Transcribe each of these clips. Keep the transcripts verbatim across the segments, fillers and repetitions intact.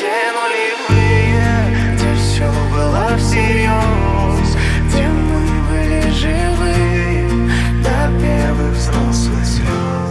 те нулевые, где все было всерьез, где мы были живые до первых взрослых слез.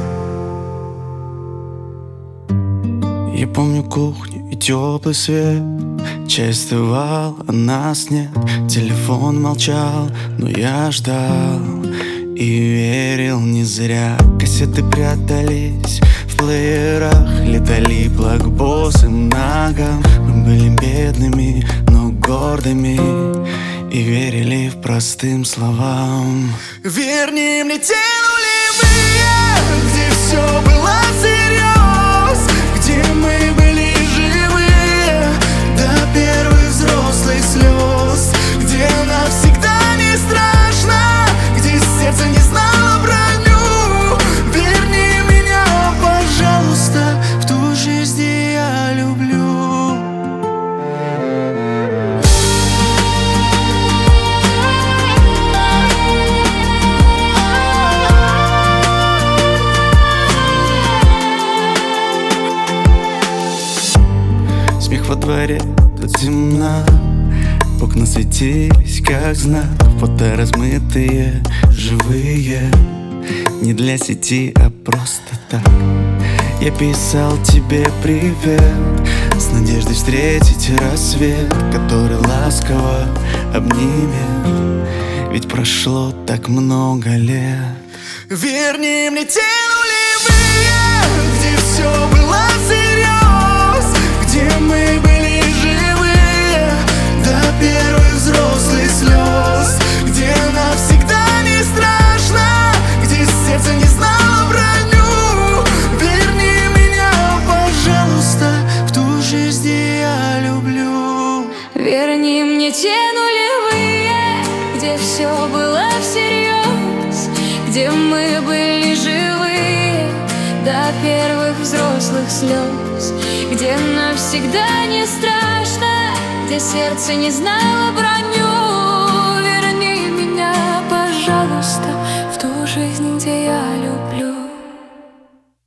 Я помню кухню и теплый свет. Чай остывал, а нас нет. Телефон молчал, но я ждал и верил не зря. Кассеты прятались в плеерах, летали блокбоссы много. Мы были бедными, но гордыми и верили в простым словам. Верни мне те нулевые, где все было всерьез, где мы были живые до первых взрослых слез, где навсегда не страшно, где сердце не знало броню. Верни меня, пожалуйста, в ту жизнь, где я люблю. Смех во дворе, тут темно. Окна светились, как знак. Фото размытые, живые. Не для сети, а просто так. Я писал тебе привет, с надеждой встретить рассвет, который ласково обнимет. Ведь прошло так много лет. Верни мне те нулевые, где все было всерьез, где мы были живые до первых взрослых слез, где навсегда не страшно, где сердце не знало броню. Верни меня, пожалуйста, в ту жизнь, где я люблю. Верни мне те нулевые, где все было всерьез, где мы были живые до первых взрослых слез, где навсегда не страшно, где сердце не знало броню.